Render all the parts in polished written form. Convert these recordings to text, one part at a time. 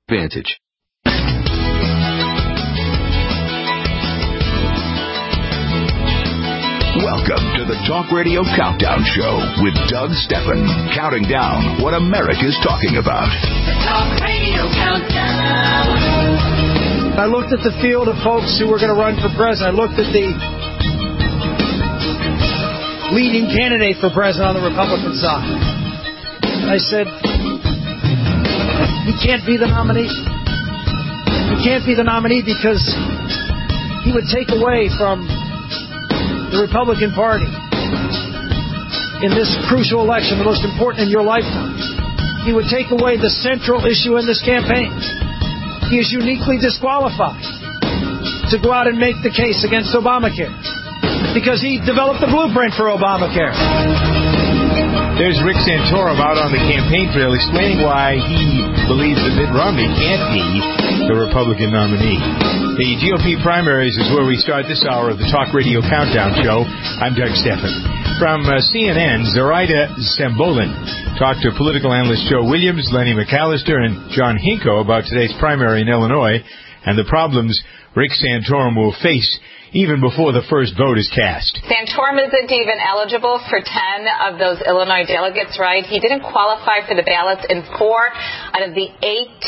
Advantage. Welcome to the Talk Radio Countdown Show with Doug Stephan, counting down what America's talking about. The Talk Radio Countdown. I looked at the field of folks who were going to run for president. I looked at the leading candidate for president on the Republican side. I said, he can't be the nominee. He can't be the nominee because he would take away from the Republican Party in this crucial election, the most important in your lifetime. He would take away the central issue in this campaign. He is uniquely disqualified to go out and make the case against Obamacare because he developed the blueprint for Obamacare. There's Rick Santorum out on the campaign trail explaining why he believes that Mitt Romney can't be the Republican nominee. The GOP primaries is where we start this hour of the Talk Radio Countdown Show. I'm Doug Stephan. From CNN, Zoraida Sembolin talked to political analyst Joe Williams, Lenny McAllister, and John Hinko about today's primary in Illinois and the problems Rick Santorum will face even before the first vote is cast. Santorum isn't even eligible for 10 of those Illinois delegates, right? He didn't qualify for the ballots in 4 out of the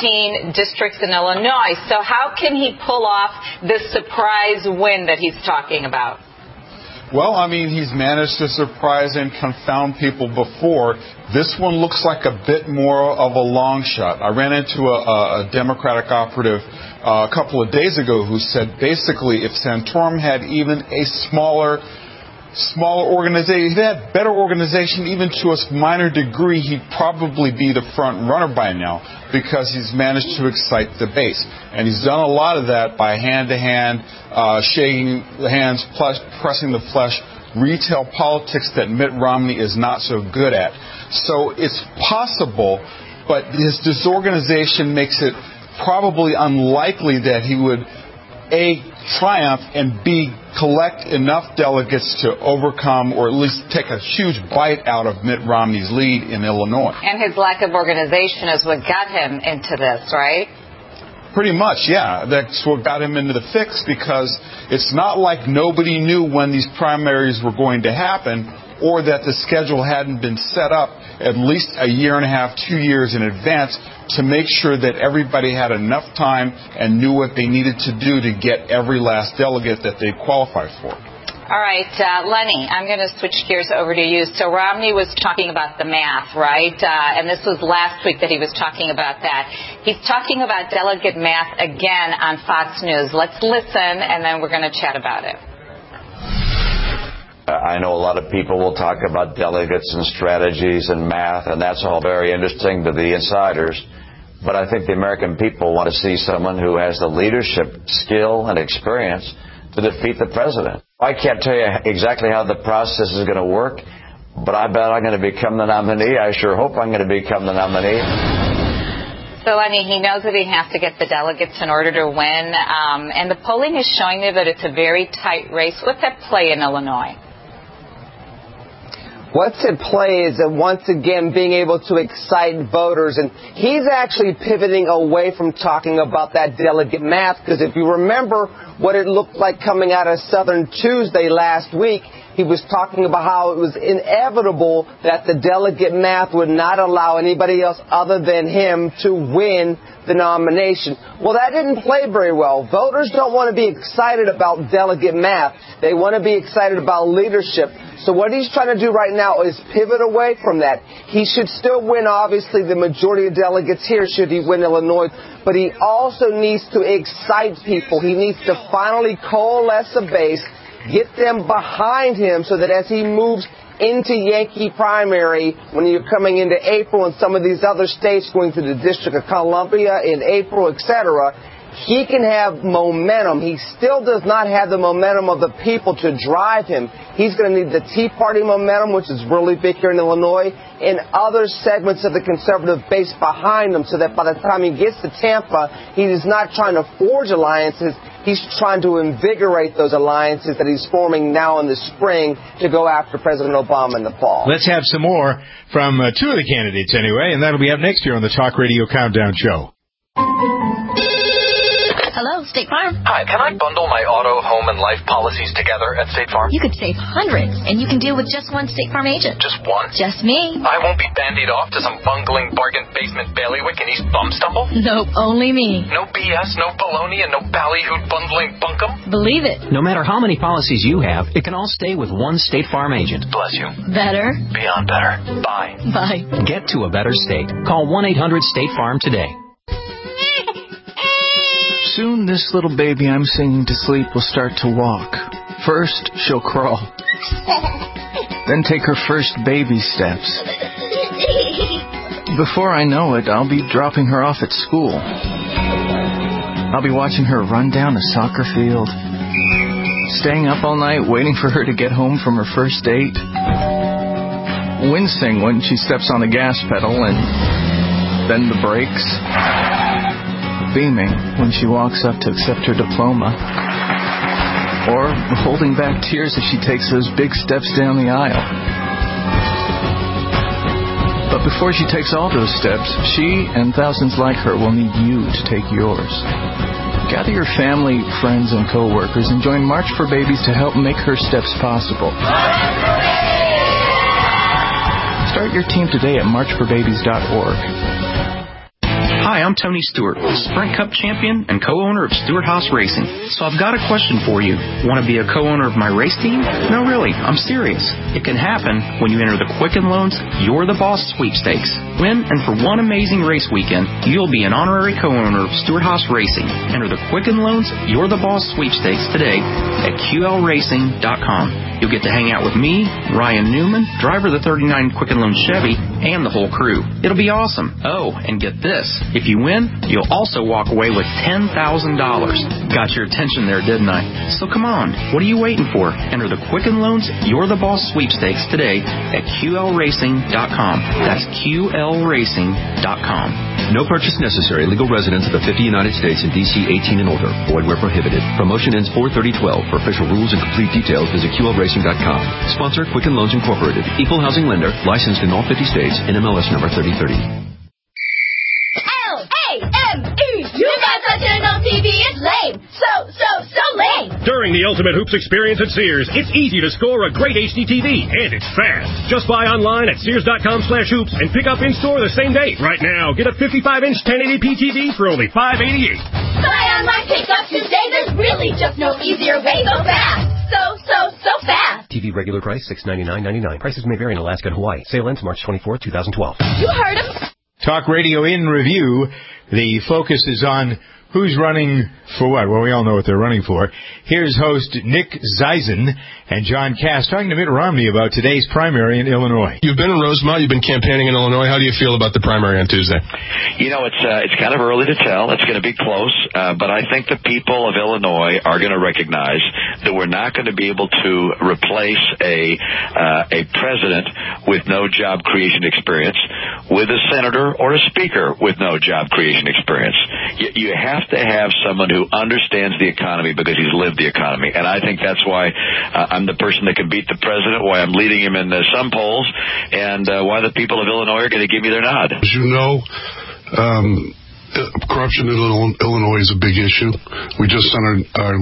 18 districts in Illinois. So how can he pull off this surprise win that he's talking about? Well, I mean, he's managed to surprise and confound people before. This one looks like a bit more of a long shot. I ran into a Democratic operative a couple of days ago who said basically if Santorum had even a smaller organization, if he had better organization even to a minor degree, he'd probably be the front runner by now because he's managed to excite the base. And he's done a lot of that by hand-to-hand, shaking hands, pressing the flesh, retail politics that Mitt Romney is not so good at. So it's possible, but his disorganization makes it probably unlikely that he would, A, triumph, and B, collect enough delegates to overcome or at least take a huge bite out of Mitt Romney's lead in Illinois. And his lack of organization is what got him into this, right? Pretty much, yeah. That's what got him into the fix because it's not like nobody knew when these primaries were going to happen or that the schedule hadn't been set up at least a year and a half, 2 years in advance to make sure that everybody had enough time and knew what they needed to do to get every last delegate that they qualified for. All right, Lenny, I'm going to switch gears over to you. So Romney was talking about the math, right? And this was last week that he was talking about that. He's talking about delegate math again on Fox News. Let's listen, and then we're going to chat about it. I know a lot of people will talk about delegates and strategies and math, and that's all very interesting to the insiders. But I think the American people want to see someone who has the leadership skill and experience to defeat the president. I can't tell you exactly how the process is going to work, but I bet I'm going to become the nominee. I sure hope I'm going to become the nominee. So, Lenny, he knows that he has to get the delegates in order to win, and the polling is showing me that it's a very tight race. What's at play in Illinois? What's at play is once again being able to excite voters, and he's actually pivoting away from talking about that delegate math, because if you remember what it looked like coming out of Southern Tuesday last week, he was talking about how it was inevitable that the delegate math would not allow anybody else other than him to win the nomination. Well, that didn't play very well. Voters don't want to be excited about delegate math. They want to be excited about leadership. So what he's trying to do right now is pivot away from that. He should still win, obviously, the majority of delegates here should he win Illinois, but he also needs to excite people. He needs to finally coalesce a base, get them behind him so that as he moves into Yankee primary, when you're coming into April and some of these other states going to the District of Columbia in April, etc., he can have momentum. He still does not have the momentum of the people to drive him. He's going to need the Tea Party momentum, which is really big here in Illinois, and other segments of the conservative base behind him so that by the time he gets to Tampa, he is not trying to forge alliances. He's trying to invigorate those alliances that he's forming now in the spring to go after President Obama in the fall. Let's have some more from two of the candidates anyway, and that'll be up next year on the Talk Radio Countdown Show. Hello, State Farm. Hi, can I bundle my auto, home, and life policies together at State Farm? You could save hundreds, and you can deal with just one State Farm agent. Just one? Just me. I won't be bandied off to some bungling bargain basement bailiwick in East Bumstumble? Nope, only me. No BS, no baloney, and no ballyhoo bundling bunkum? Believe it. No matter how many policies you have, it can all stay with one State Farm agent. Bless you. Better. Beyond better. Bye. Bye. Get to a better state. Call 1-800-STATE-FARM today. Soon this little baby I'm singing to sleep will start to walk. First, she'll crawl. Then take her first baby steps. Before I know it, I'll be dropping her off at school. I'll be watching her run down a soccer field, staying up all night waiting for her to get home from her first date, wincing when she steps on the gas pedal and then the brakes, beaming when she walks up to accept her diploma, or holding back tears as she takes those big steps down the aisle. But before she takes all those steps, she and thousands like her will need you to take yours. Gather your family, friends, and co-workers and join March for Babies to help make her steps possible. Start your team today at marchforbabies.org. Hi, I'm Tony Stewart, Sprint Cup champion and co-owner of Stewart Haas Racing. So I've got a question for you. Want to be a co-owner of my race team? No, really, I'm serious. It can happen when you enter the Quicken Loans You're the Boss sweepstakes. Win, and for one amazing race weekend, you'll be an honorary co-owner of Stewart Haas Racing. Enter the Quicken Loans You're the Boss sweepstakes today at QLRacing.com. You'll get to hang out with me, Ryan Newman, driver of the 39 Quicken Loans Chevy, and the whole crew. It'll be awesome. Oh, and get this. If you win, you'll also walk away with $10,000. Got your attention there, didn't I? So come on, what are you waiting for? Enter the Quicken Loans You're the Boss sweepstakes today at QLRacing.com. That's QLRacing.com. No purchase necessary. Legal residents of the 50 United States and D.C. 18 and older. Void where prohibited. Promotion ends 4/30/12. For official rules and complete details, visit QLRacing.com. Sponsor Quicken Loans Incorporated. Equal housing lender. Licensed in all 50 states. NMLS number 3030. L-A-M-E! You got such an old TV, it's lame. So lame. During the Ultimate Hoops experience at Sears, it's easy to score a great HD TV, and it's fast. Just buy online at Sears.com/hoops and pick up in-store the same day. Right now, get a 55-inch 1080p TV for only $588. Buy online, pick up today. There's really just no easier way. So fast. So fast. TV regular price $699.99. Prices may vary in Alaska and Hawaii. Sale ends March 24, 2012. You heard him. Talk Radio in Review. The focus is on who's running for what. Well, we all know what they're running for. Here's host Nick Zeisen and John Cass talking to Mitt Romney about today's primary in Illinois. You've been in Rosemont. You've been campaigning in Illinois. How do you feel about the primary on Tuesday? You know, it's kind of early to tell. It's going to be close, but I think the people of Illinois are going to recognize that we're not going to be able to replace a president with no job creation experience with a senator or a speaker with no job creation experience. You have to have someone who understands the economy because he's lived the economy, and I think that's why I'm the person that can beat the president, why I'm leading him in some polls, and why the people of Illinois are going to give me their nod. As you know, corruption in Illinois is a big issue. We just sent our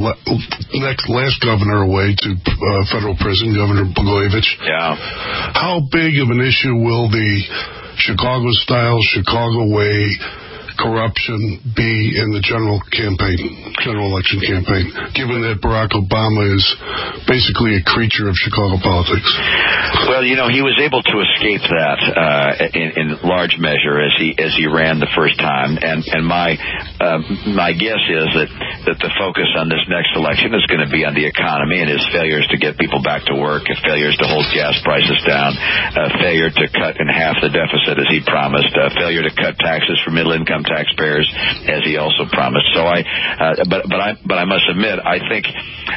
last governor away to federal prison, Governor Blagojevich. Yeah. How big of an issue will the Chicago-style, Chicago way corruption be in the general election campaign, given that Barack Obama is basically a creature of Chicago politics? Well, you know, he was able to escape that in large measure as he ran the first time, and my guess is that the focus on this next election is going to be on the economy and his failures to get people back to work, failures to hold gas prices down, failure to cut in half the deficit as he promised, failure to cut taxes for middle-income taxpayers as he also promised. So but I must admit, I think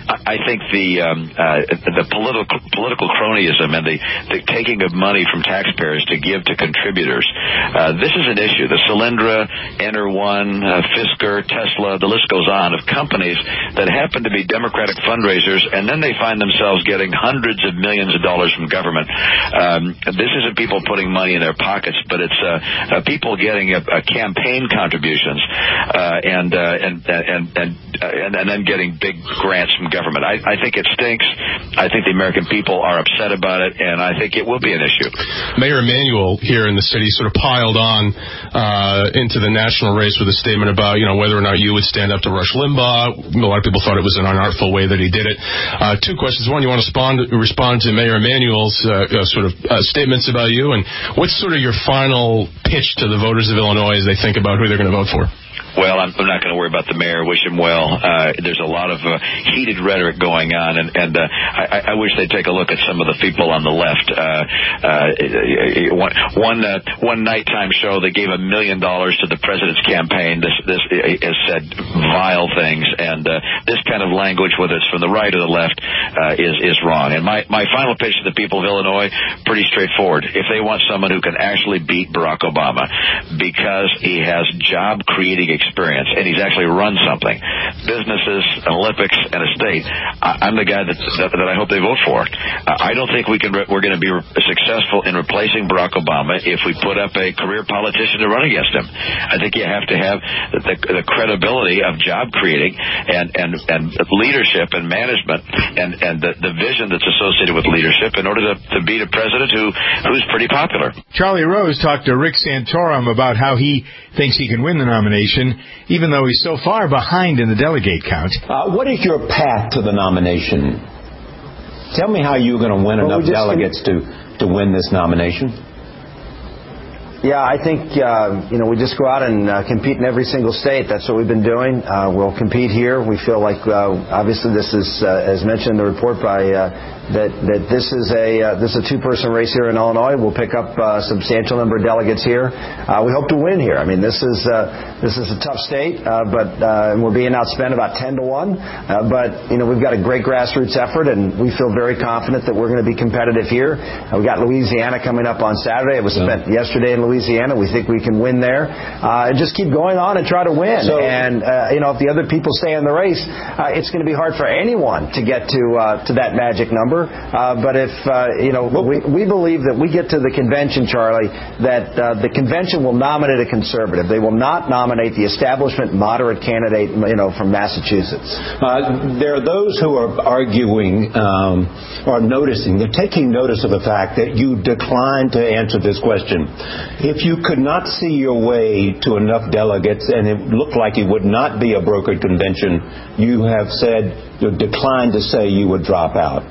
the political cronyism and the taking of money from taxpayers to give to contributors, this is an issue. The Solyndra, Enter-One, Fisker, Tesla, the list goes on, of companies that happen to be Democratic fundraisers, and then they find themselves getting hundreds of millions of dollars from government. This isn't people putting money in their pockets, but it's people getting a campaign contributions and and then getting big grants from government. I think it stinks. I think the American people are upset about it, and I think it will be an issue. Mayor Emanuel here in the city sort of piled on into the national race with a statement about, whether or not you would stand up to Rush Limbaugh. A lot of people thought it was an unartful way that he did it. Two questions. One, you want to respond to Mayor Emanuel's statements about you, and what's sort of your final pitch to the voters of Illinois as they think about who they're going to vote for? Well, I'm not going to worry about the mayor. Wish him well. There's a lot of heated rhetoric going on, and I wish they'd take a look at some of the people on the left. One nighttime show, they gave $1 million to the president's campaign. This has said vile things, and this kind of language, whether it's from the right or the left, is wrong. And my final pitch to the people of Illinois, pretty straightforward. If they want someone who can actually beat Barack Obama because he has job-creating experience, and he's actually run something, businesses, an Olympics, and a state, I'm the guy that I hope they vote for. I don't think we're going to be successful in replacing Barack Obama if we put up a career politician to run against him. I think you have to have the credibility of job creating and leadership and management and the vision that's associated with leadership in order to beat a president who's pretty popular. Charlie Rose talked to Rick Santorum about how he thinks he can win the nomination, even though he's so far behind in the delegate count. What is your path to the nomination? Tell me how you're going to win enough delegates to win this nomination. Yeah, I think, we just go out and compete in every single state. That's what we've been doing. We'll compete here. We feel like, obviously, this is, as mentioned in the report by, that this is a two-person race here in Illinois. We'll pick up a substantial number of delegates here. We hope to win here. I mean, this is a tough state, but we're being outspent about 10-1. But, we've got a great grassroots effort, and we feel very confident that we're going to be competitive here. We got Louisiana coming up on Saturday. It was spent yesterday in Louisiana. We think we can win there. And just keep going on and try to win. If the other people stay in the race, it's going to be hard for anyone to get to that magic number. But if, we believe that we get to the convention, Charlie, that the convention will nominate a conservative. They will not nominate the establishment moderate candidate, from Massachusetts. There are those who are arguing or noticing, they're taking notice of the fact that you declined to answer this question. If you could not see your way to enough delegates and it looked like it would not be a brokered convention, you have said you declined to say you would drop out.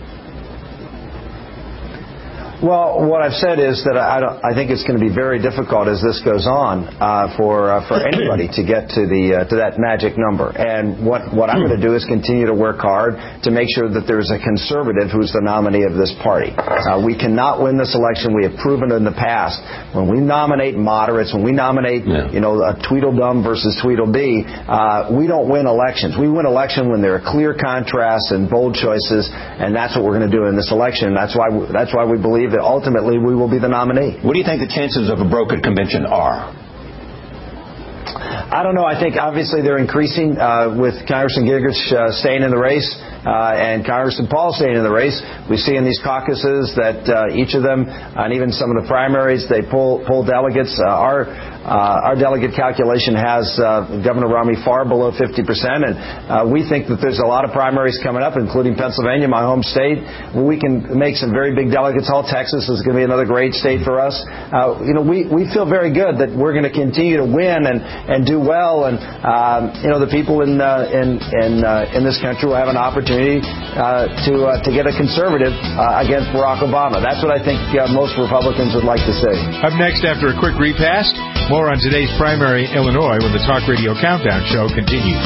Well, what I've said is that I think it's going to be very difficult as this goes on for anybody to get to that magic number. And what I'm going to do is continue to work hard to make sure that there's a conservative who's the nominee of this party. We cannot win this election. We have proven it in the past. When we nominate moderates, when we nominate a Tweedledum versus Tweedledee, we don't win elections. We win election when there are clear contrasts and bold choices, and that's what we're going to do in this election. That's why we believe that ultimately we will be the nominee. What do you think the chances of a brokered convention are? I don't know. I think obviously they're increasing with Congressman Gingrich staying in the race and Congressman Paul staying in the race. We see in these caucuses that each of them, and even some of the primaries, they pull delegates. Our delegate calculation has Governor Romney far below 50%, and we think that there's a lot of primaries coming up, including Pennsylvania, my home state, where we can make some very big delegates. All Texas is going to be another great state for us. We feel very good that we're going to continue to win and do well, and the people in this country will have an opportunity to get a conservative against Barack Obama. That's what I think most Republicans would like to see. Up next, after a quick repass, more on today's primary in Illinois when the Talk Radio Countdown Show continues.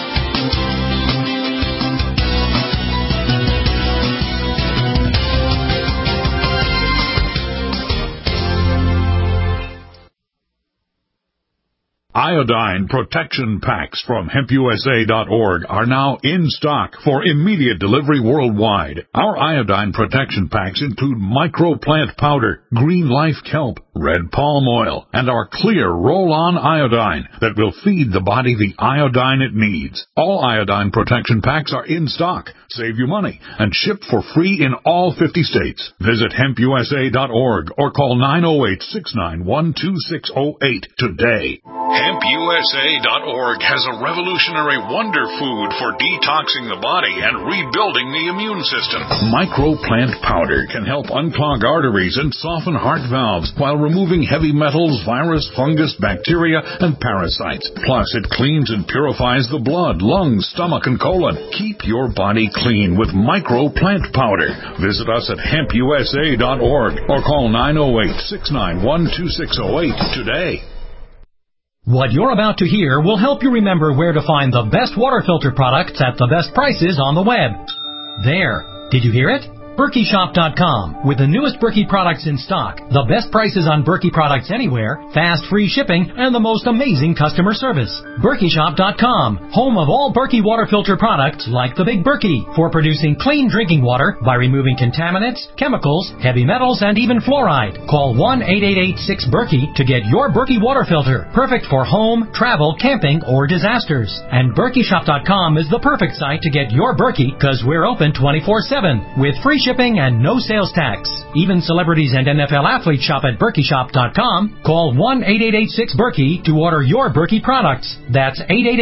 Iodine protection packs from HempUSA.org are now in stock for immediate delivery worldwide. Our iodine protection packs include microplant powder, green life kelp, red palm oil, and our clear roll-on iodine that will feed the body the iodine it needs. All iodine protection packs are in stock, save you money, and ship for free in all 50 states. Visit hempusa.org or call 908-691-2608 today. HempUSA.org has a revolutionary wonder food for detoxing the body and rebuilding the immune system. Microplant powder can help unclog arteries and soften heart valves while removing heavy metals, virus, fungus, bacteria, and parasites. Plus, it cleans and purifies the blood, lungs, stomach, and colon. Keep your body clean with Microplant powder. Visit us at HempUSA.org or call 908-691-2608 today. What you're about to hear will help you remember where to find the best water filter products at the best prices on the web. There. Did you hear it? BerkeyShop.com. With the newest Berkey products in stock, the best prices on Berkey products anywhere, fast free shipping, and the most amazing customer service. BerkeyShop.com. Home of all Berkey water filter products like the Big Berkey for producing clean drinking water by removing contaminants, chemicals, heavy metals, and even fluoride. Call 1-888-6-BERKEY to get your Berkey water filter. Perfect for home, travel, camping, or disasters. And BerkeyShop.com is the perfect site to get your Berkey because we're open 24/7 with free shipping and no sales tax. Even celebrities and NFL athletes shop at BerkeyShop.com. Call 1-888-6-BERKEY to order your Berkey products. That's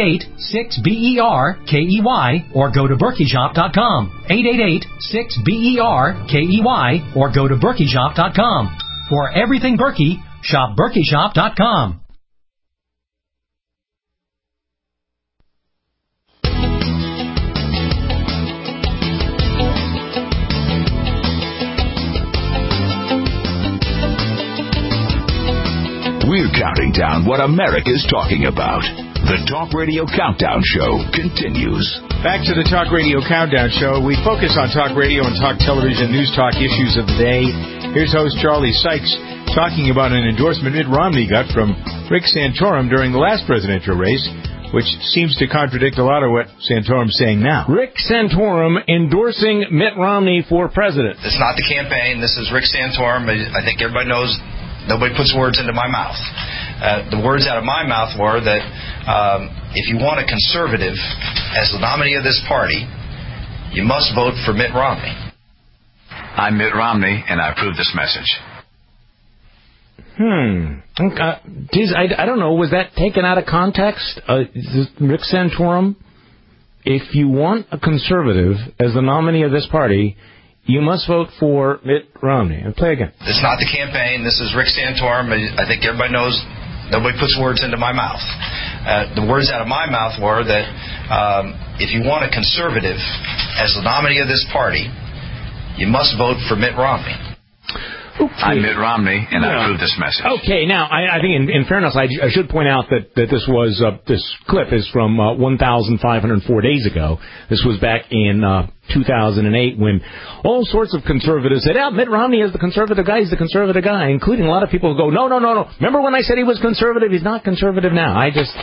888-6-BERKEY or go to BerkeyShop.com. 888-6-BERKEY or go to BerkeyShop.com. For everything Berkey, shop BerkeyShop.com. We're counting down what America's talking about. The Talk Radio Countdown Show continues. Back to the Talk Radio Countdown Show. We focus on talk radio and talk television news talk issues of the day. Here's host Charlie Sykes talking about an endorsement Mitt Romney got from Rick Santorum during the last presidential race, which seems to contradict a lot of what Santorum's saying now. Rick Santorum endorsing Mitt Romney for president. It's not the campaign. This is Rick Santorum. I think everybody knows nobody puts words into my mouth. The words out of my mouth were that if you want a conservative as the nominee of this party, you must vote for Mitt Romney. I'm Mitt Romney, and I approve this message. I don't know. Was that taken out of context? Rick Santorum, if you want a conservative as the nominee of this party, you must vote for Mitt Romney. And play again. It's not the campaign. This is Rick Santorum. I think everybody knows nobody puts words into my mouth. The words out of my mouth were that if you want a conservative as the nominee of this party, you must vote for Mitt Romney. Okay. I'm Mitt Romney, and I approve this message. Okay, now, I think in fairness, I should point out that this was this clip is from 1,504 days ago. This was back in 2008 when all sorts of conservatives said, Mitt Romney is the conservative guy, he's the conservative guy, including a lot of people who go, no. Remember when I said he was conservative? He's not conservative now.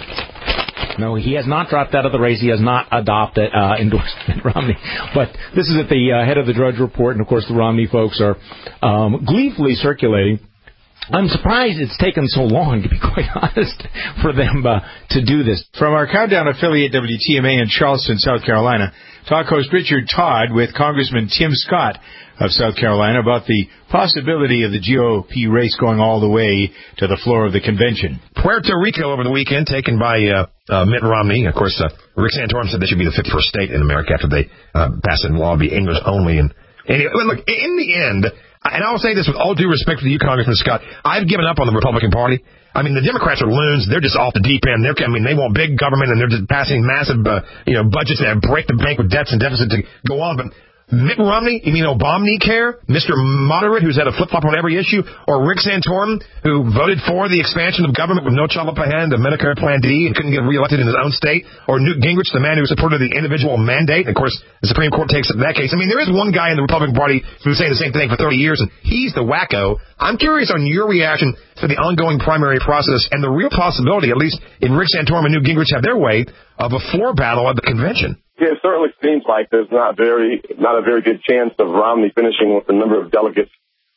No, he has not dropped out of the race. He has not endorsed Mitt Romney. But this is at the head of the Drudge Report, and, of course, the Romney folks are gleefully circulating. I'm surprised it's taken so long, to be quite honest, for them to do this. From our Countdown affiliate WTMA in Charleston, South Carolina, talk host Richard Todd with Congressman Tim Scott of South Carolina about the possibility of the GOP race going all the way to the floor of the convention. Puerto Rico over the weekend, taken by Mitt Romney. Of course, Rick Santorum said this should be the 51st state in America after they pass it in law, be English only. And look, in the end, and I'll say this with all due respect to you, Congressman Scott, I've given up on the Republican Party. I mean, the Democrats are loons. They're just off the deep end. They want big government, and they're just passing massive, budgets that break the bank with debts and deficits to go on. But Mitt Romney, you mean Obamacare, Mr. Moderate, who's had a flip-flop on every issue, or Rick Santorum, who voted for the expansion of government with no child left behind, the Medicare Plan D, and couldn't get reelected in his own state, or Newt Gingrich, the man who supported the individual mandate, and of course, the Supreme Court takes it in that case. I mean, there is one guy in the Republican Party who's saying the same thing for 30 years, and he's the wacko. I'm curious on your reaction to the ongoing primary process and the real possibility, at least if Rick Santorum and Newt Gingrich have their way, of a floor battle at the convention. Yeah, it certainly seems like there's not a very good chance of Romney finishing with the number of delegates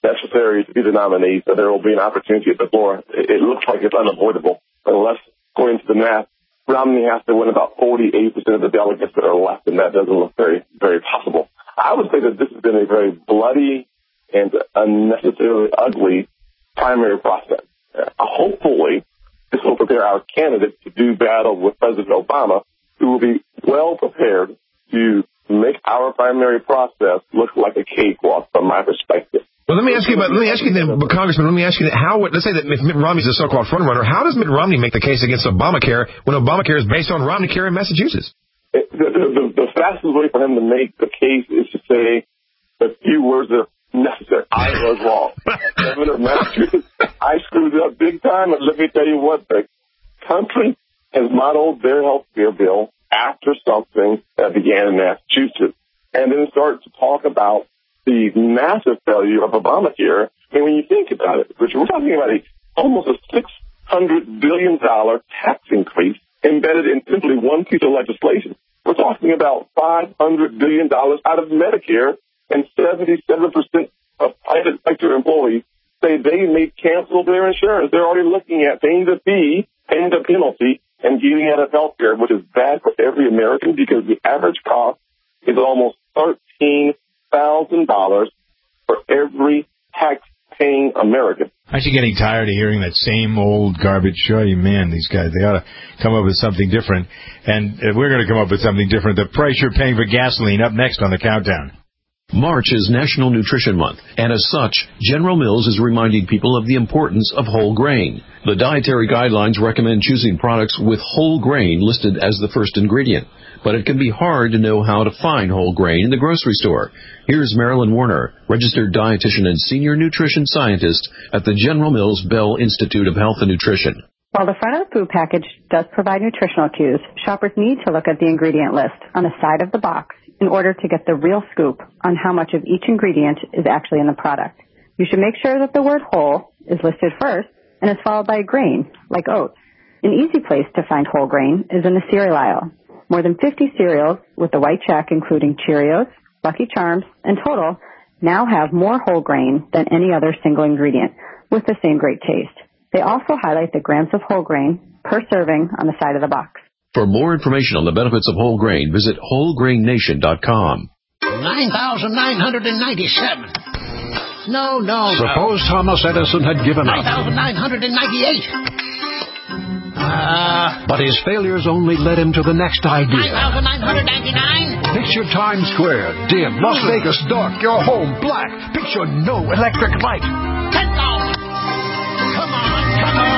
necessary to be the nominee, so there will be an opportunity at the floor. It looks like it's unavoidable unless, according to the math, Romney has to win about 48% of the delegates that are left, and that doesn't look very, very possible. I would say that this has been a very bloody and unnecessarily ugly primary process. Hopefully, this will prepare our candidates to do battle with President Obama, who will be well prepared to make our primary process look like a cakewalk from my perspective. Well, let me ask you, Congressman, how, let's say that if Mitt Romney's a so-called frontrunner, how does Mitt Romney make the case against Obamacare when Obamacare is based on Romneycare in Massachusetts? The fastest way for him to make the case is to say a few words are necessary. I was wrong. Governor of Massachusetts, I screwed up big time, and let me tell you what, the country has modeled their health care bill after something that began in Massachusetts, and then start to talk about the massive failure of Obamacare. And when you think about it, Richard, we're talking about almost a $600 billion tax increase embedded in simply one piece of legislation. We're talking about $500 billion out of Medicare, and 77% of private sector employees say they may cancel their insurance. They're already looking at paying the fee, paying the penalty, and getting out of health care, which is bad for every American because the average cost is almost $13,000 for every tax-paying American. I'm actually getting tired of hearing that same old garbage show. Man, these guys, they ought to come up with something different. And we're going to come up with something different. The price you're paying for gasoline, up next on the countdown. March is National Nutrition Month, and as such, General Mills is reminding people of the importance of whole grain. The dietary guidelines recommend choosing products with whole grain listed as the first ingredient, but it can be hard to know how to find whole grain in the grocery store. Here's Marilyn Warner, registered dietitian and senior nutrition scientist at the General Mills Bell Institute of Health and Nutrition. While the front of the food package does provide nutritional cues, shoppers need to look at the ingredient list on the side of the box in order to get the real scoop on how much of each ingredient is actually in the product. You should make sure that the word whole is listed first and is followed by a grain, like oats. An easy place to find whole grain is in the cereal aisle. More than 50 cereals with the white check, including Cheerios, Lucky Charms, and Total, now have more whole grain than any other single ingredient, with the same great taste. They also highlight the grams of whole grain per serving on the side of the box. For more information on the benefits of whole grain, visit wholegrainnation.com. 9,997. No. Suppose Thomas Edison had given up. 9,998. But his failures only led him to the next idea. 9,999. Picture Times Square, dim, Las Vegas dark, your home black. Picture no electric light. 10,000. Come on.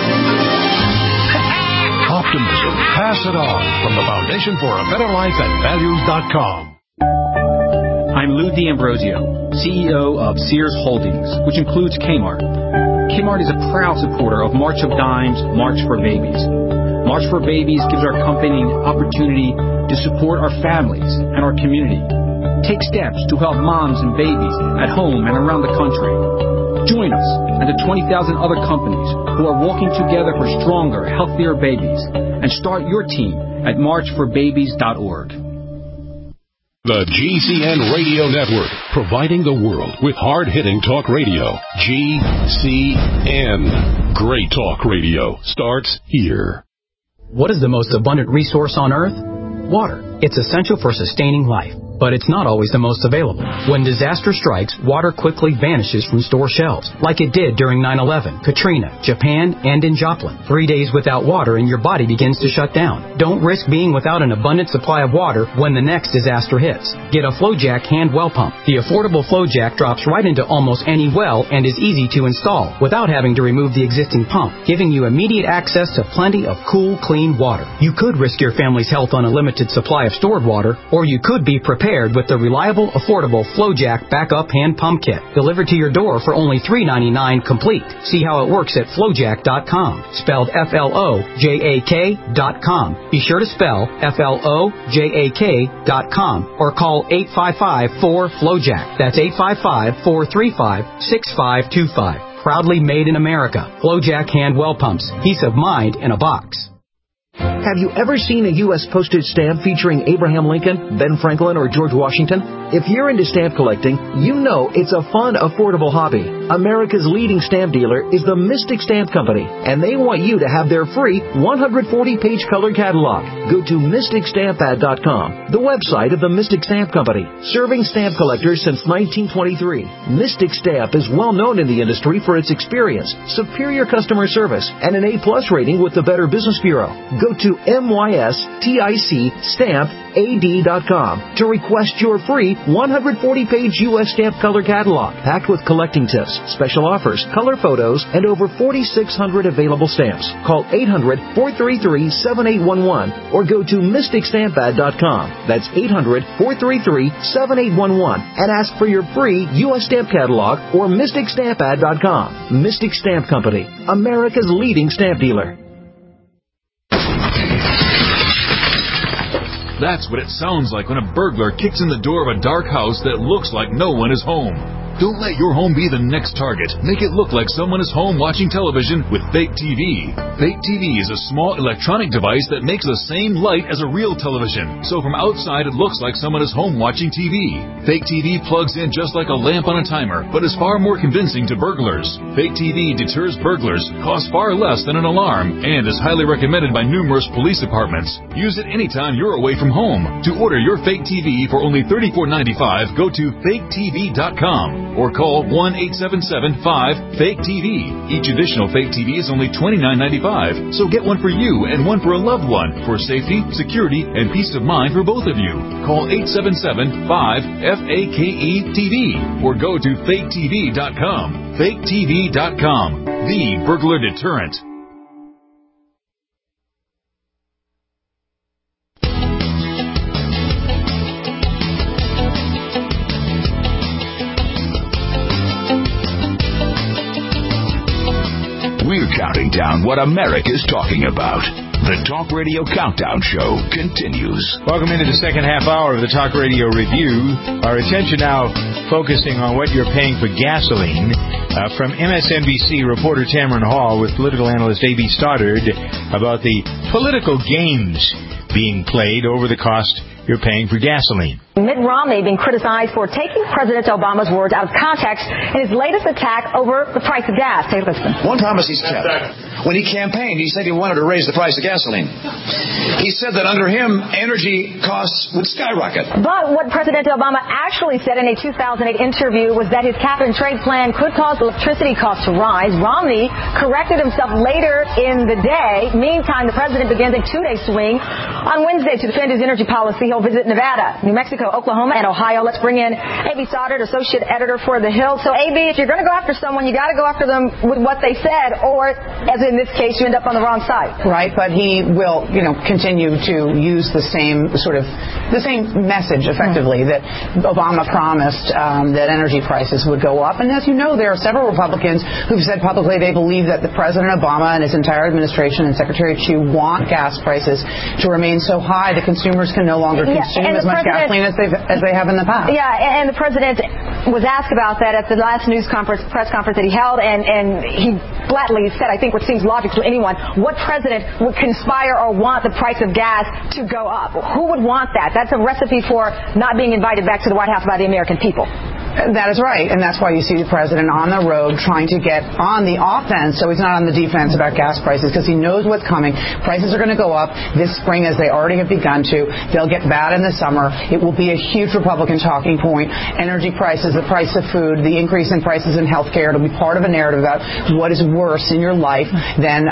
Optimism. Pass it on from the Foundation for a Better Life at values.com. I'm Lou D'Ambrosio, CEO of Sears Holdings, which includes Kmart. Kmart is a proud supporter of March of Dimes, March for Babies. March for Babies gives our company an opportunity to support our families and our community. Take steps to help moms and babies at home and around the country. Join us and the 20,000 other companies who are working together for stronger, healthier babies. And start your team at marchforbabies.org. The GCN Radio Network, providing the world with hard-hitting talk radio. GCN. Great talk radio starts here. What is the most abundant resource on Earth? Water. It's essential for sustaining life, but it's not always the most available. When disaster strikes, water quickly vanishes from store shelves, like it did during 9/11, Katrina, Japan, and in Joplin. 3 days without water and your body begins to shut down. Don't risk being without an abundant supply of water when the next disaster hits. Get a FlowJack hand well pump. The affordable FlowJack drops right into almost any well and is easy to install without having to remove the existing pump, giving you immediate access to plenty of cool, clean water. You could risk your family's health on a limited supply of stored water, or you could be prepared with the reliable, affordable FlowJack Backup Hand Pump Kit, delivered to your door for only $3.99 complete. See how it works at FlowJack.com, spelled FLOJAK.com. Be sure to spell FLOJAK.com or call 855-4FlowJack. That's 855-435-6525. Proudly made in America. FlowJack Hand Well Pumps. Peace of mind in a box. Have you ever seen a U.S. postage stamp featuring Abraham Lincoln, Ben Franklin, or George Washington? If you're into stamp collecting, you know it's a fun, affordable hobby. America's leading stamp dealer is the Mystic Stamp Company, and they want you to have their free 140-page color catalog. Go to MysticStampAd.com, the website of the Mystic Stamp Company, serving stamp collectors since 1923. Mystic Stamp is well known in the industry for its experience, superior customer service, and an A-plus rating with the Better Business Bureau. Go to MysticStampAd.com to request your free 140-page U.S. stamp color catalog, packed with collecting tips, special offers, color photos, and over 4,600 available stamps. Call 800-433-7811 or go to MysticStampAd.com. That's 800-433-7811 and ask for your free U.S. stamp catalog or MysticStampAd.com. Mystic Stamp Company, America's leading stamp dealer. That's what it sounds like when a burglar kicks in the door of a dark house that looks like no one is home. Don't let your home be the next target. Make it look like someone is home watching television with Fake TV. Fake TV is a small electronic device that makes the same light as a real television. So from outside, it looks like someone is home watching TV. Fake TV plugs in just like a lamp on a timer, but is far more convincing to burglars. Fake TV deters burglars, costs far less than an alarm, and is highly recommended by numerous police departments. Use it anytime you're away from home. To order your Fake TV for only $34.95, go to faketv.com. or call 1-877-5-FAKE-TV. Each additional Fake TV is only $29.95, so get one for you and one for a loved one for safety, security, and peace of mind for both of you. Call 877-5-FAKE-TV or go to faketv.com. FakeTV.com, the burglar deterrent. We're counting down what America's talking about. The Talk Radio Countdown Show continues. Welcome into the second half hour of the Talk Radio Review. Our attention now focusing on what you're paying for gasoline. From MSNBC reporter Tamron Hall with political analyst A.B. Stoddard about the political games being played over the cost you're paying for gasoline. Mitt Romney being criticized for taking President Obama's words out of context in his latest attack over the price of gas. Take a listen. One promise he's kept. When he campaigned, he said he wanted to raise the price of gasoline. He said that under him, energy costs would skyrocket. But what President Obama actually said in a 2008 interview was that his cap-and-trade plan could cause electricity costs to rise. Romney corrected himself later in the day. Meantime, the president begins a two-day swing on Wednesday to defend his energy policy. He'll visit Nevada, New Mexico, Oklahoma, and Ohio. Let's bring in A.B. Stoddard, associate editor for The Hill. So, A.B., if you're going to go after someone, you got to go after them with what they said, or, as in this case, you end up on the wrong side. Right, but he will, continue to use the same message, effectively, that Obama promised that energy prices would go up. And as you know, there are several Republicans who've said publicly they believe that the President Obama and his entire administration and Secretary Chu want gas prices to remain so high that consumers can no longer consume as much gasoline as they have in the past. Yeah, and the president was asked about that at the last press conference that he held, and he flatly said, I think what seems logical to anyone, what president would conspire or want the price of gas to go up? Who would want that? That's a recipe for not being invited back to the White House by the American people. That is right, and that's why you see the president on the road trying to get on the offense so he's not on the defense about gas prices, because he knows what's coming. Prices are going to go up this spring, as they already have begun to. They'll get bad in the summer. It will be a huge Republican talking point. Energy prices, the price of food, the increase in prices in health care. It'll be part of a narrative about what is worse in your life than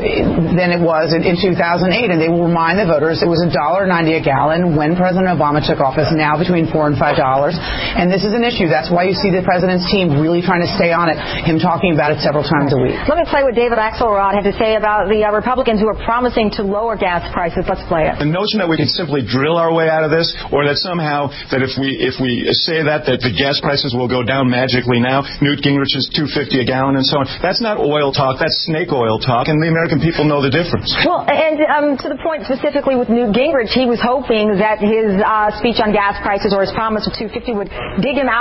it was in 2008. And they will remind the voters it was $1.90 a gallon when President Obama took office, now between $4 and $5. And this is an issue. That's why you see the president's team really trying to stay on it, him talking about it several times a week. Let me play what David Axelrod had to say about the Republicans who are promising to lower gas prices. Let's play it. The notion that we can simply drill our way out of this, or that somehow that if we say that the gas prices will go down magically now, Newt Gingrich is $2.50 a gallon and so on, that's not oil talk, that's snake oil talk, and the American people know the difference. Well, and to the point specifically with Newt Gingrich, he was hoping that his speech on gas prices or his promise of $2.50 would dig him out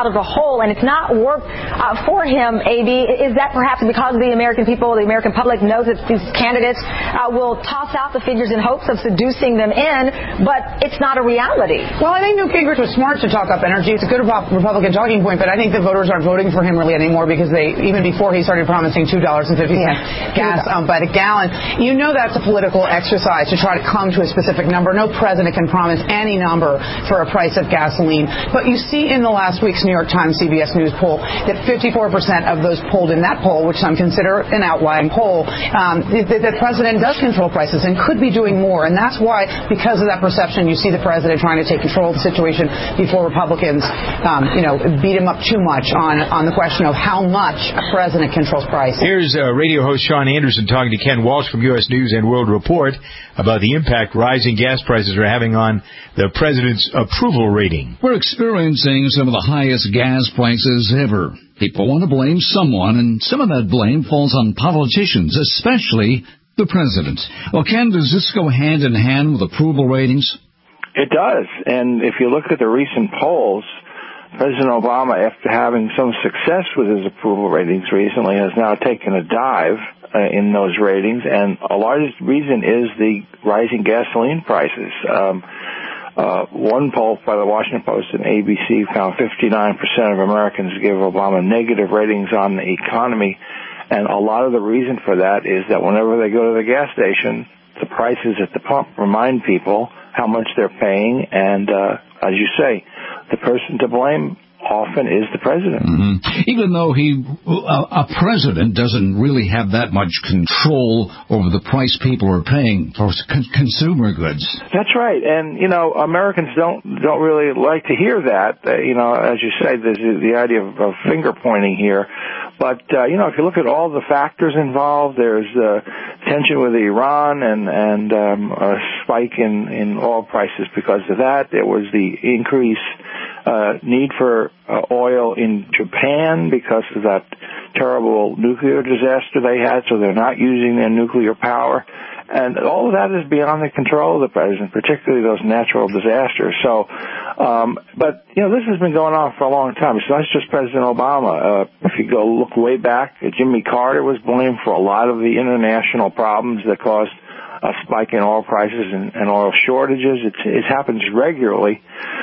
of the hole, and it's not worked for him, A.B. Is that perhaps because the American people, the American public knows that these candidates will toss out the figures in hopes of seducing them in, but it's not a reality? Well, I think Newt Gingrich was smart to talk up energy. It's a good Republican talking point, but I think the voters aren't voting for him really anymore because even before he started promising $2.50 gas by the gallon, you know that's a political exercise to try to come to a specific number. No president can promise any number for a price of gasoline. But you see in the last week's New York Times CBS News poll that 54% of those polled in that poll, which some consider an outlying poll, that the president does control prices and could be doing more. And that's why, because of that perception, you see the president trying to take control of the situation before Republicans, beat him up too much on the question of how much a president controls price. Here's radio host Sean Anderson talking to Ken Walsh from U.S. News and World Report about the impact rising gas prices are having on the president's approval rating. We're experiencing some of the highest gas prices ever. People want to blame someone, and some of that blame falls on politicians, especially the president. Well, Ken, does this go hand in hand with approval ratings? It does. And if you look at the recent polls, President Obama, after having some success with his approval ratings recently, has now taken a dive in those ratings, and a large reason is the rising gasoline prices. One poll by the Washington Post and ABC found 59% of Americans give Obama negative ratings on the economy, and a lot of the reason for that is that whenever they go to the gas station, the prices at the pump remind people how much they're paying, and as you say, the person to blame often is the president. Mm-hmm. Even though a president doesn't really have that much control over the price people are paying for consumer goods. That's right, and Americans don't really like to hear that. As you say, there's the idea of finger pointing here. But if you look at all the factors involved, there's tension with Iran and a spike in oil prices because of that. There was the increase need for oil in Japan because of that terrible nuclear disaster they had, so they're not using their nuclear power. And all of that is beyond the control of the president, particularly those natural disasters. So, but this has been going on for a long time. It's not just President Obama. If you go look way back, Jimmy Carter was blamed for a lot of the international problems that caused a spike in oil prices and oil shortages. It happens regularly.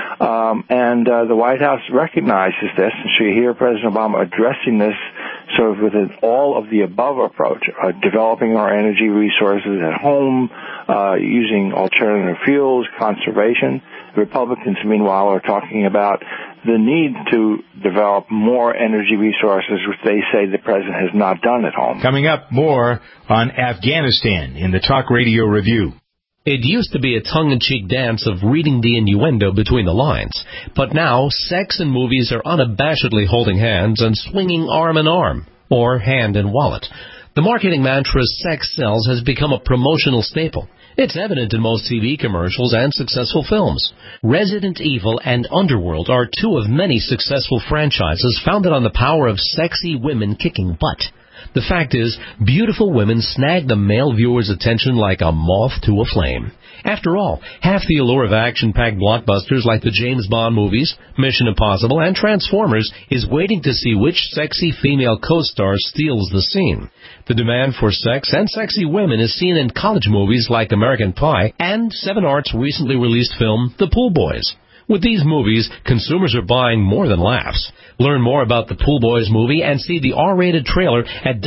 And the White House recognizes this, and so you hear President Obama addressing this sort of with an all-of-the-above approach, developing our energy resources at home, using alternative fuels, conservation. The Republicans, meanwhile, are talking about the need to develop more energy resources, which they say the president has not done at home. Coming up, more on Afghanistan in the Talk Radio Review. It used to be a tongue-in-cheek dance of reading the innuendo between the lines, but now sex and movies are unabashedly holding hands and swinging arm in arm, or hand in wallet. The marketing mantra "sex sells" has become a promotional staple. It's evident in most TV commercials and successful films. Resident Evil and Underworld are two of many successful franchises founded on the power of sexy women kicking butt. The fact is, beautiful women snag the male viewer's attention like a moth to a flame. After all, half the allure of action-packed blockbusters like the James Bond movies, Mission Impossible, and Transformers is waiting to see which sexy female co-star steals the scene. The demand for sex and sexy women is seen in college movies like American Pie and Seven Arts' recently released film, The Pool Boys. With these movies, consumers are buying more than laughs. Learn more about the Pool Boys movie and see the R-rated trailer at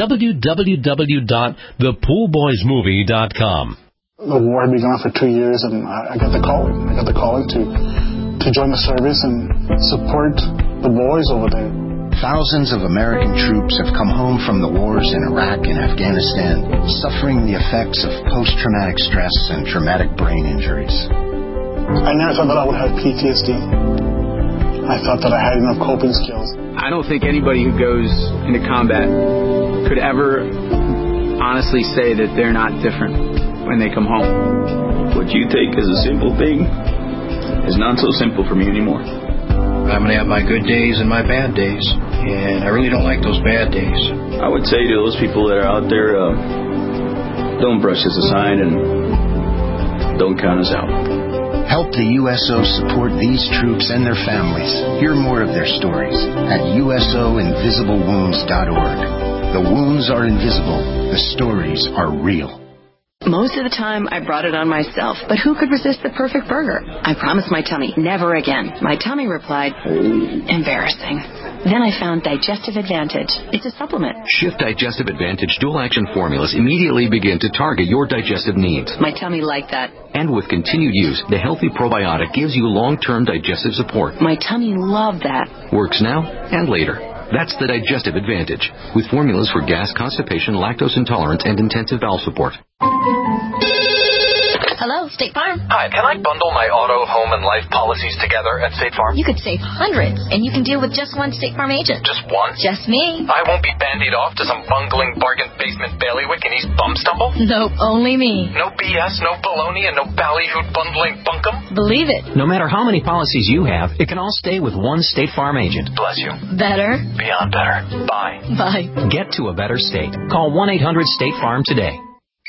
www.thepoolboysmovie.com. The war had been going on for 2 years, and I got the calling. I got the calling to join the service and support the boys over there. Thousands of American troops have come home from the wars in Iraq and Afghanistan, suffering the effects of post-traumatic stress and traumatic brain injuries. I never thought that I would have PTSD. I thought that I had enough coping skills. I don't think anybody who goes into combat could ever honestly say that they're not different when they come home. What you take as a simple thing is not so simple for me anymore. I'm going to have my good days and my bad days, and I really don't like those bad days. I would say to those people that are out there, don't brush us aside and don't count us out. Help the USO support these troops and their families. Hear more of their stories at usoinvisiblewounds.org. The wounds are invisible. The stories are real. Most of the time, I brought it on myself, but who could resist the perfect burger? I promised my tummy, never again. My tummy replied, embarrassing. Then I found Digestive Advantage. It's a supplement. Shift Digestive Advantage dual action formulas immediately begin to target your digestive needs. My tummy liked that. And with continued use, the healthy probiotic gives you long-term digestive support. My tummy loved that. Works now and later. That's the Digestive Advantage, with formulas for gas, constipation, lactose intolerance, and intensive bowel support. Hello, State Farm. Hi, can I bundle my auto, home, and life policies together at State Farm? You could save hundreds, and you can deal with just one State Farm agent. Just one? Just me. I won't be bandied off to some bungling bargain basement bailiwick in East Bumstumble? Nope, only me. No BS, no baloney, and no ballyhoo bundling bunkum? Believe it. No matter how many policies you have, it can all stay with one State Farm agent. Bless you. Better. Beyond better. Bye. Bye. Get to a better state. Call 1-800-STATE-FARM today.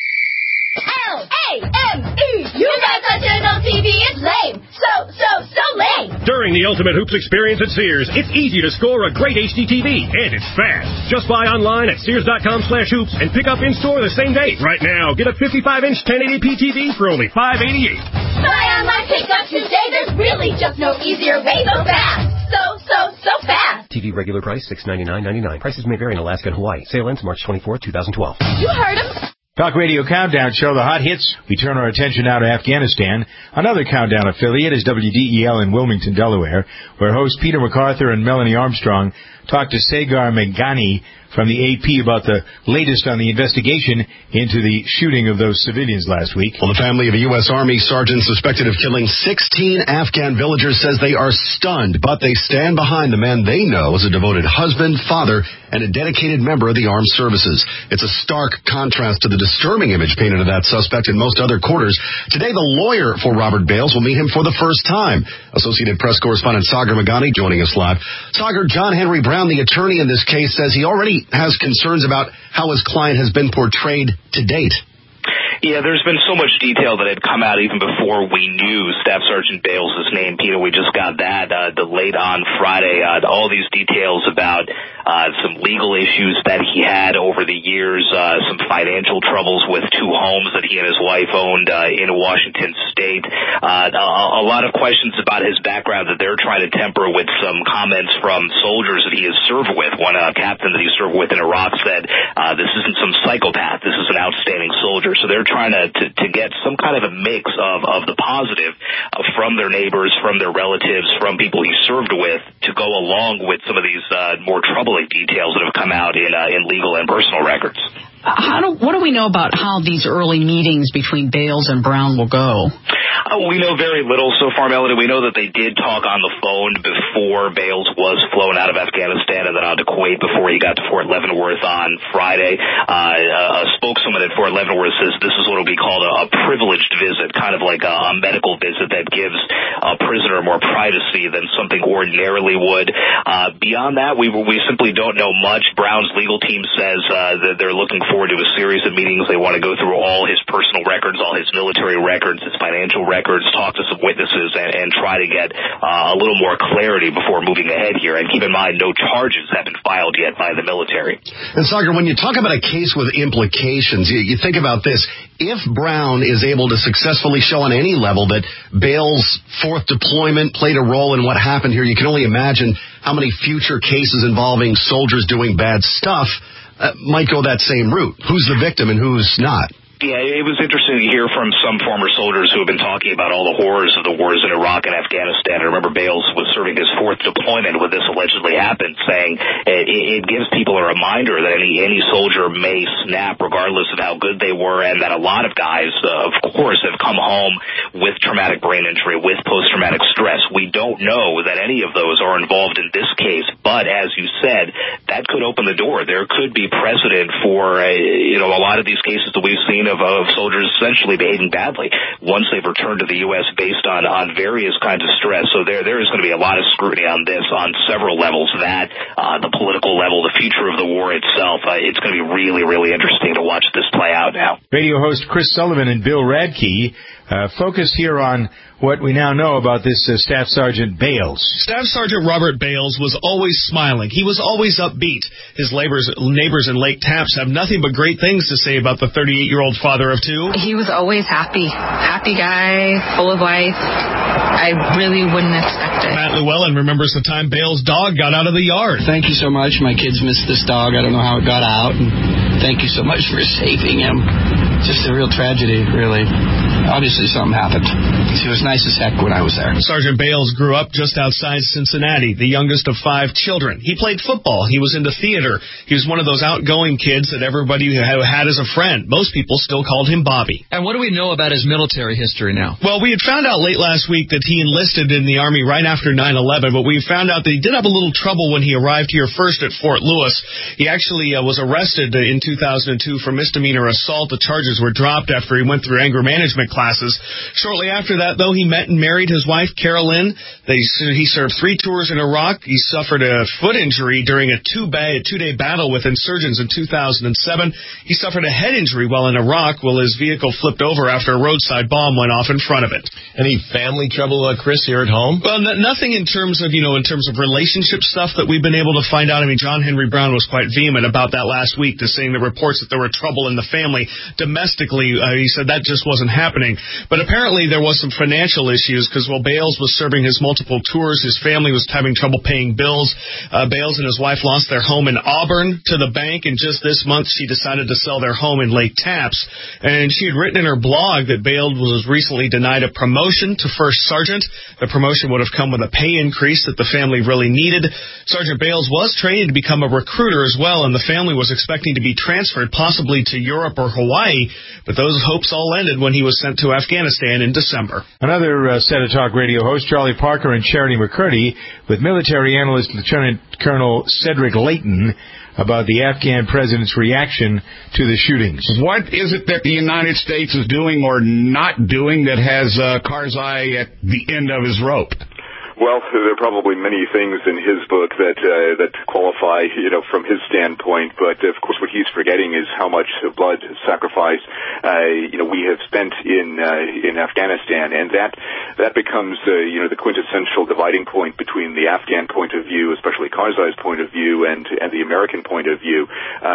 L-A-M-E! You guys are turning on TV. It's lame. So lame. During the Ultimate Hoops experience at Sears, it's easy to score a great HD TV, and it's fast. Just buy online at Sears.com/hoops and pick up in-store the same day. Right now, get a 55-inch 1080p TV for only $588. Buy online, pick up today. There's really just no easier way. So fast. So fast. TV regular price $699.99. Prices may vary in Alaska and Hawaii. Sale ends March 24, 2012. You heard him. Talk Radio Countdown Show, the hot hits. We turn our attention now to Afghanistan. Another Countdown affiliate is WDEL in Wilmington, Delaware, where hosts Peter MacArthur and Melanie Armstrong talked to Sagar Meghani from the AP about the latest on the investigation into the shooting of those civilians last week. Well, the family of a U.S. Army sergeant suspected of killing 16 Afghan villagers says they are stunned, but they stand behind the man they know as a devoted husband, father, and a dedicated member of the armed services. It's a stark contrast to the disturbing image painted of that suspect in most other quarters. Today, the lawyer for Robert Bales will meet him for the first time. Associated Press correspondent Sagar Meghani joining us live. Sagar, John Henry Brown, the attorney in this case, says he already has concerns about how his client has been portrayed to date. Yeah, there's been so much detail that had come out even before we knew Staff Sergeant Bales' name. Peter, we just got that late on Friday. All these details about some legal issues that he had over the years, some financial troubles with two homes that he and his wife owned in Washington State. A lot of questions about his background that they're trying to temper with some comments from soldiers that he has served with. One captain that he served with in Iraq said, this isn't some psychopath. This is an outstanding soldier. So they're trying to get some kind of a mix of the positive from their neighbors, from their relatives, from people he served with to go along with some of these more troubling details that have come out in legal and personal records. What do we know about how these early meetings between Bales and Brown will go? We know very little so far, Melody. We know that they did talk on the phone before Bales was flown out of Afghanistan and then on to Kuwait before he got to Fort Leavenworth on Friday. A spokeswoman at Fort Leavenworth says this is what will be called a privileged visit, kind of like a medical visit that gives a prisoner more privacy than something ordinarily would. Beyond that, we simply don't know much. Brown's legal team says that they're looking forward to a series of meetings. They want to go through all his personal records, all his military records, his financial records, talk to some witnesses, and try to get a little more clarity before moving ahead here. And keep in mind, no charges have been filed yet by the military. And Sagar, when you talk about a case with implications, you think about this. If Brown is able to successfully show on any level that Bales' fourth deployment played a role in what happened here, you can only imagine how many future cases involving soldiers doing bad stuff might go that same route. Who's the victim and who's not? Yeah, it was interesting to hear from some former soldiers who have been talking about all the horrors of the wars in Iraq and Afghanistan. I remember Bales was serving his fourth deployment when this allegedly happened, saying it gives people a reminder that any soldier may snap regardless of how good they were, and that a lot of guys, of course, have come home with traumatic brain injury, with post-traumatic stress. We don't know that any of those are involved in this case, but as you said, that could open the door. There could be precedent for a lot of these cases that we've seen of soldiers essentially behaving badly once they've returned to the U.S. based on various kinds of stress. So there is going to be a lot of scrutiny on this on several levels. That, the political level, the future of the war itself. It's going to be really, really interesting to watch this play out now. Radio host Chris Sullivan and Bill Radke focused here on what we now know about this Staff Sergeant Bales. Staff Sergeant Robert Bales was always smiling. He was always upbeat. His neighbors in Lake Tapps have nothing but great things to say about the 38-year-old father of two. He was always happy. Happy guy, full of life. I really wouldn't expect it. Matt Llewellyn remembers the time Bales' dog got out of the yard. Thank you so much. My kids missed this dog. I don't know how it got out. And thank you so much for saving him. Just a real tragedy, really. Obviously, something happened. He was nice as heck when I was there. Sergeant Bales grew up just outside Cincinnati, the youngest of 5 children. He played football. He was into theater. He was one of those outgoing kids that everybody had as a friend. Most people still called him Bobby. And what do we know about his military history now? Well, we had found out late last week that he enlisted in the Army right after 9/11, but we found out that he did have a little trouble when he arrived here first at Fort Lewis. He actually was arrested in 2002 for misdemeanor assault. The charges were dropped after he went through anger management classes. Shortly after that, though, he met and married his wife, Carolyn. He served 3 tours in Iraq. He suffered a foot injury during a 2-day battle with insurgents in 2007. He suffered a head injury while in Iraq while his vehicle flipped over after a roadside bomb went off in front of it. Any family trouble, Chris, here at home? Well, nothing in terms of relationship stuff that we've been able to find out. I mean, John Henry Brown was quite vehement about that last week, to saying the reports that there were trouble in the family domestically. He said that just wasn't happening. But apparently there was some financial issues because while Bales was serving his multiple tours, his family was having trouble paying bills. Bales and his wife lost their home in Auburn to the bank, and just this month she decided to sell their home in Lake Tapps. And she had written in her blog that Bales was recently denied a promotion to first sergeant. The promotion would have come with a pay increase that the family really needed. Sergeant Bales was trained to become a recruiter as well, and the family was expecting to be transferred possibly to Europe or Hawaii, but those hopes all ended when he was sent to Afghanistan in December. Another set of talk radio hosts, Charlie Parker and Charity McCurdy, with military analyst Lieutenant Colonel Cedric Layton, about the Afghan president's reaction to the shootings. What is it that the United States is doing or not doing that has Karzai at the end of his rope? Well, there are probably many things in his book that qualify, from his standpoint. But of course, what he's forgetting is how much blood, sacrifice, we have spent in Afghanistan, and that becomes, the quintessential dividing point between the Afghan point of view, especially Karzai's point of view, and the American point of view.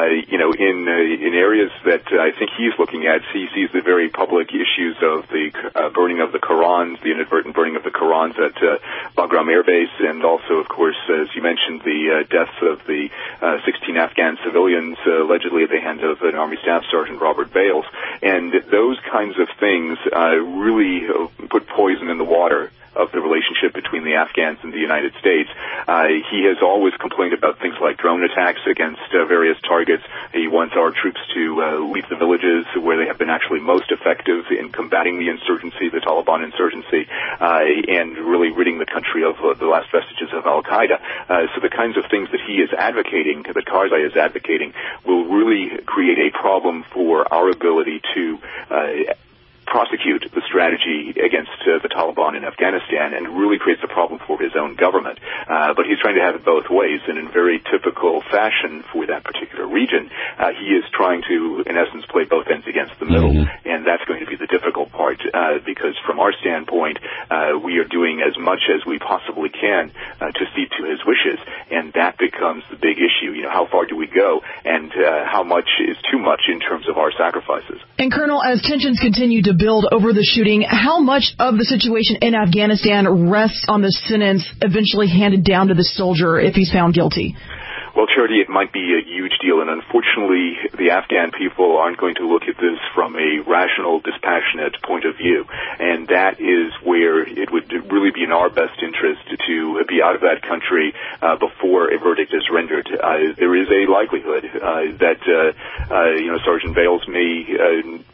In areas that I think he's looking at, he sees the very public issues of the burning of the Qurans, the inadvertent burning of the Qurans at Bagram Air Base, and also, of course, as you mentioned, the deaths of the 16 Afghan civilians allegedly at the hands of an Army Staff Sergeant Robert Bales. And those kinds of things really put poison in the water of the relationship between the Afghans and the United States. He has always complained about things like drone attacks against various targets. He wants our troops to leave the villages where they have been actually most effective in combating the insurgency, the Taliban insurgency, and really ridding the country of the last vestiges of Al-Qaeda. So the kinds of things that he is advocating, that Karzai is advocating, will really create a problem for our ability to prosecute the strategy against the Taliban in Afghanistan, and really creates a problem for his own government. But he's trying to have it both ways, and in very typical fashion for that particular region, he is trying to, in essence, play both ends against the middle, and that's going to be the difficult part, because from our standpoint, we are doing as much as we possibly can to see to his wishes, and that becomes the big issue. How far do we go, and how much is too much in terms of our sacrifices? And Colonel, as tensions continue to build over the shooting, how much of the situation in Afghanistan rests on the sentence eventually handed down to the soldier if he's found guilty? Well, Charity, it might be a huge deal, and unfortunately, the Afghan people aren't going to look at this from a rational, dispassionate point of view, and that is where it would really be in our best interest to be out of that country before a verdict is rendered. There is a likelihood that Sergeant Bales may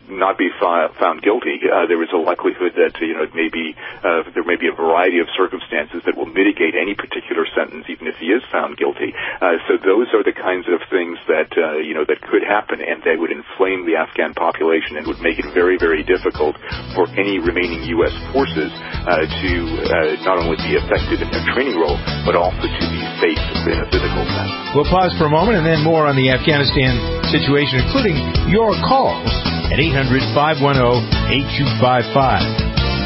not be found guilty, there is a likelihood that there may be a variety of circumstances that will mitigate any particular sentence, even if he is found guilty. So those are the kinds of things that that could happen, and they would inflame the Afghan population and would make it very, very difficult for any remaining U.S. forces to not only be effective in their training role, but also to be safe in a physical sense. We'll pause for a moment and then more on the Afghanistan situation, including your calls at 800-510-8255.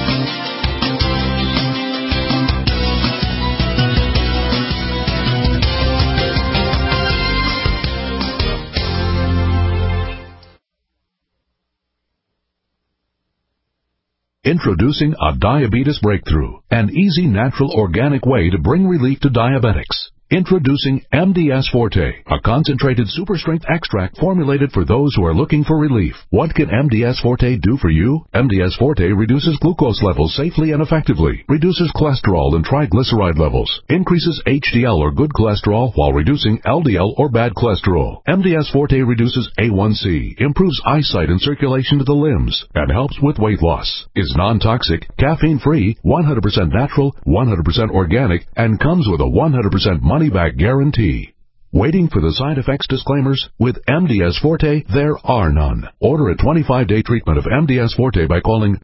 Introducing a diabetes breakthrough, an easy, natural, organic way to bring relief to diabetics. Introducing MDS Forte, a concentrated super-strength extract formulated for those who are looking for relief. What can MDS Forte do for you? MDS Forte reduces glucose levels safely and effectively, reduces cholesterol and triglyceride levels, increases HDL or good cholesterol while reducing LDL or bad cholesterol. MDS Forte reduces A1C, improves eyesight and circulation to the limbs, and helps with weight loss. Is non-toxic, caffeine-free, 100% natural, 100% organic, and comes with a 100% money-back guarantee. Waiting for the side effects disclaimers? With MDS Forte, there are none. Order a 25-day treatment of MDS Forte by calling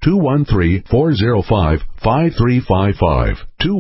213-405-5355,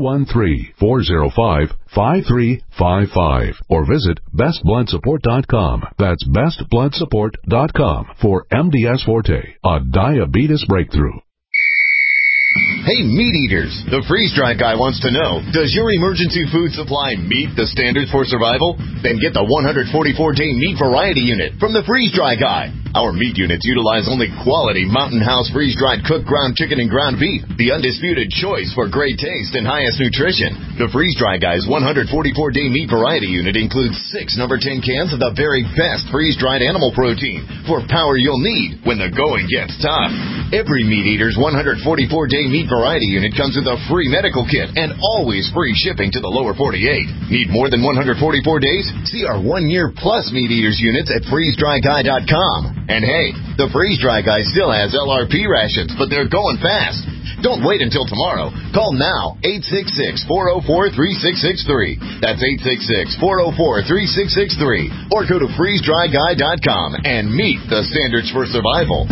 213-405-5355, or visit bestbloodsupport.com. That's bestbloodsupport.com for MDS Forte, a diabetes breakthrough. Hey, meat eaters! The freeze-dry guy wants to know, does your emergency food supply meet the standards for survival? Then get the 144-day meat variety unit from the freeze-dry guy. Our meat units utilize only quality Mountain House freeze-dried cooked ground chicken and ground beef, the undisputed choice for great taste and highest nutrition. The freeze-dry guy's 144-day meat variety unit includes 6 number 10 cans of the very best freeze-dried animal protein for power you'll need when the going gets tough. Every meat eater's 144-day meat variety unit comes with a free medical kit and always free shipping to the lower 48. Need more than 144 days? See our 1-year plus meat eaters units at freezedryguy.com. And hey, the freeze-dry guy still has LRP rations, but they're going fast. Don't wait until tomorrow. Call now, 866-404-3663. That's 866-404-3663. Or go to freezedryguy.com and meet the standards for survival.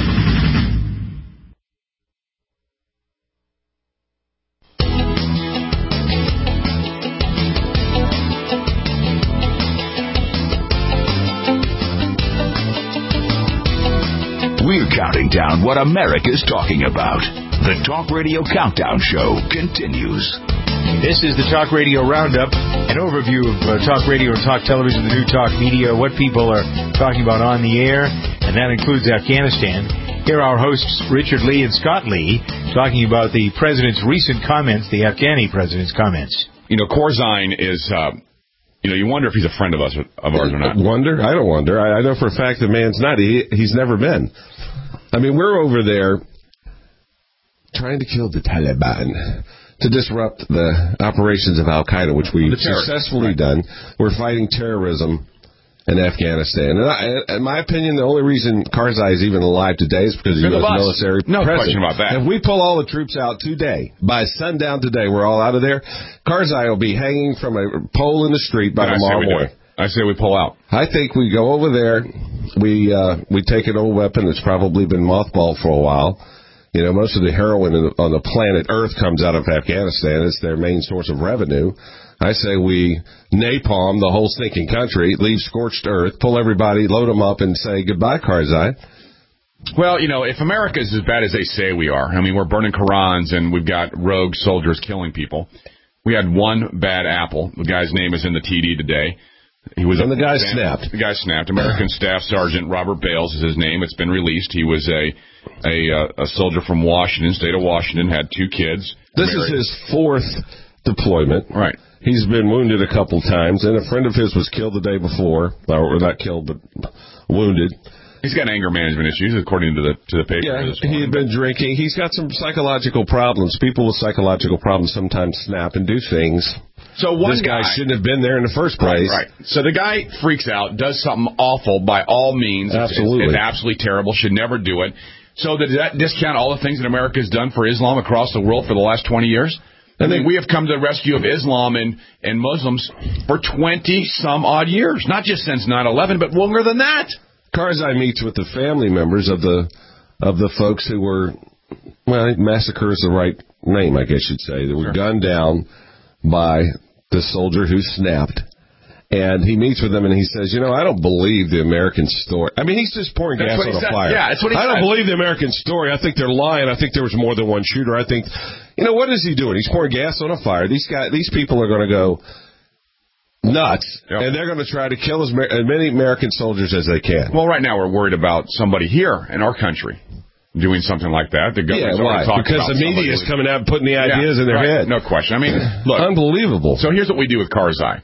We're counting down what America's talking about. The Talk Radio Countdown Show continues. This is the Talk Radio Roundup, an overview of talk radio and talk television, the new talk media, what people are talking about on the air, and that includes Afghanistan. Here are our hosts, Richard Lee and Scott Lee, talking about the president's recent comments, the Afghani president's comments. You know, Corzine is... you wonder if he's a friend of ours or not. Wonder? I don't wonder. I know for a fact the man's not. He's never been. I mean, we're over there trying to kill the Taliban, to disrupt the operations of Al-Qaeda, which we've successfully done. We're fighting terrorism in Afghanistan. And in my opinion, the only reason Karzai is even alive today is because of the U.S. military. No question about that. If we pull all the troops out today, by sundown today, we're all out of there, Karzai will be hanging from a pole in the street by tomorrow morning. I say we pull out. I think we go over there, we take an old weapon that's probably been mothballed for a while. You know, most of the heroin on the planet Earth comes out of Afghanistan. It's their main source of revenue. I say we napalm the whole stinking country, leave scorched earth, pull everybody, load them up, and say goodbye, Karzai. Well, if America is as bad as they say we are, I mean, we're burning Korans and we've got rogue soldiers killing people. We had one bad apple. The guy's name is in the TD today. The guy snapped. The guy snapped. American Staff Sergeant Robert Bales is his name. It's been released. He was a soldier from Washington, state of Washington, had 2 kids. This is his 4th deployment. Right. He's been wounded a couple times, and a friend of his was killed the day before. Or not killed, but wounded. He's got anger management issues, according to the paper. Yeah, he had been drinking. He's got some psychological problems. People with psychological problems sometimes snap and do things. So this guy shouldn't have been there in the first place. Right. So the guy freaks out, does something awful by all means. Absolutely. It's absolutely terrible. Should never do it. So does that discount all the things that America has done for Islam across the world for the last 20 years? I mean, we have come to the rescue of Islam and Muslims for 20-some-odd years. Not just since 9/11, but longer than that. Karzai meets with the family members of the folks who were, well, massacre is the right name, I guess you'd say. They were gunned down by the soldier who snapped. And he meets with them and he says, I don't believe the American story. I mean, he's just pouring gas on a fire. Yeah, that's what he said. I don't believe the American story. I think they're lying. I think there was more than one shooter. I think, what is he doing? He's pouring gas on a fire. These people are going to go nuts, and they're going to try to kill as many American soldiers as they can. Well, right now we're worried about somebody here in our country doing something like that. The government's already talking because about the media is coming out and putting the ideas in their head. No question. I mean, look, unbelievable. So here's what we do with Karzai.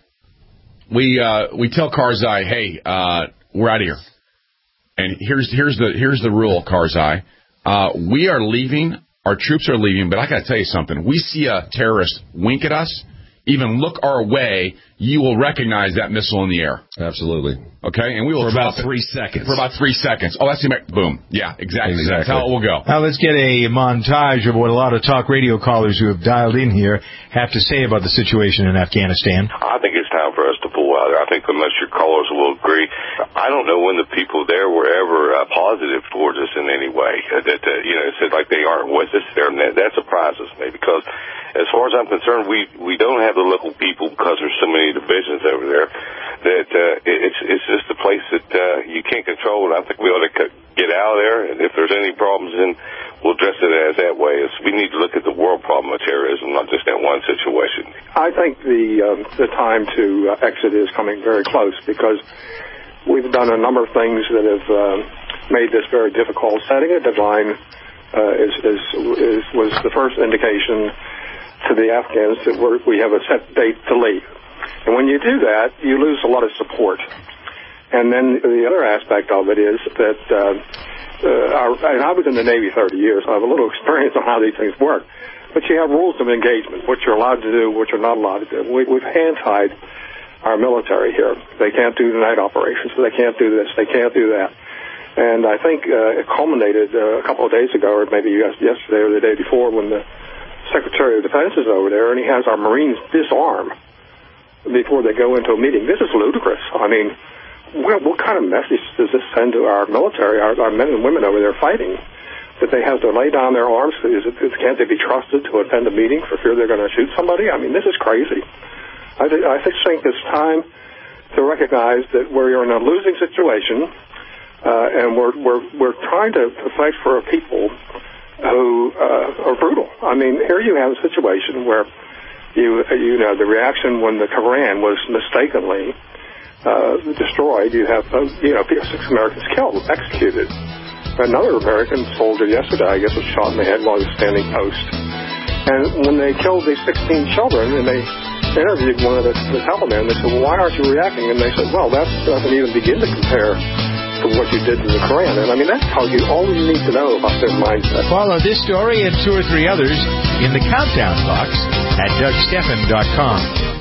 We tell Karzai, hey, we're out of here. And here's the rule, Karzai. We are leaving. Our troops are leaving. But I got to tell you something. We see a terrorist wink at us, even look our way, you will recognize that missile in the air. Absolutely. Okay? And we will for drop about 3 seconds. For about 3 seconds. Oh, that's the boom. Yeah, exactly. That's how it will go. Now let's get a montage of what a lot of talk radio callers who have dialed in here have to say about the situation in Afghanistan. I think it's time for us to pull out. I think most of your callers will agree. I don't know when the people there were ever positive towards us in any way. That it said like they aren't with us there, and that surprises me because, as far as I'm concerned, we don't have the local people because there's so many divisions over there. That it's just a place that you can't control, and I think we ought to get out of there. And if there's any problems, then we'll address it as that way. We need to look at the world problem of terrorism, not just that one situation. I think the time to exit is coming very close because we've done a number of things that have made this very difficult. Setting a deadline was the first indication to the Afghans that we have a set date to leave. And when you do that, you lose a lot of support. And then the other aspect of it is that, and I was in the Navy 30 years, so I have a little experience on how these things work. But you have rules of engagement, what you're allowed to do, what you're not allowed to do. We've hand-tied our military here. They can't do the night operations, so they can't do this, they can't do that. And I think it culminated a couple of days ago, or maybe yesterday or the day before, when the Secretary of Defense is over there and he has our Marines disarm before they go into a meeting. This is ludicrous. I mean, what kind of message does this send to our military, our men and women over there fighting, that they have to lay down their arms? Can't they be trusted to attend a meeting for fear they're going to shoot somebody? I mean, this is crazy. I just think it's time to recognize that we're in a losing situation, and we're trying to fight for a people who are brutal. I mean, here you have a situation where the reaction when the Koran was mistakenly destroyed, you have 6 Americans killed, executed. Another American soldier yesterday, I guess, was shot in the head while he was standing post. And when they killed these 16 children, and they interviewed one of the Taliban, they said, well, why aren't you reacting? And they said, well, that doesn't even begin to compare to what you did to the Koran. And I mean, that tells you all you need to know about their mindset. Follow this story and 2 or 3 others in the Countdown box at DougStephan.com.